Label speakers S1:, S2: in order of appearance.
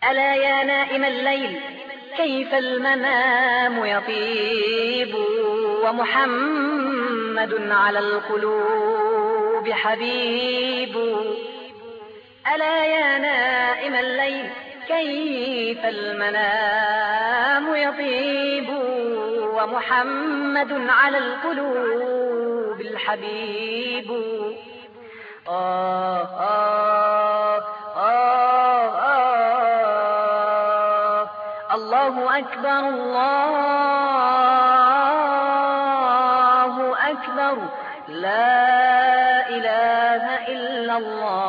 S1: ألا يا نائم الليل كيف المنام يطيب ومحمد على القلوب حبيب. ألا يا نائم الليل كيف المنام يطيب ومحمد على القلوب الحبيب. آه آه آه آه الله أكبر الله أكبر لا إله إلا الله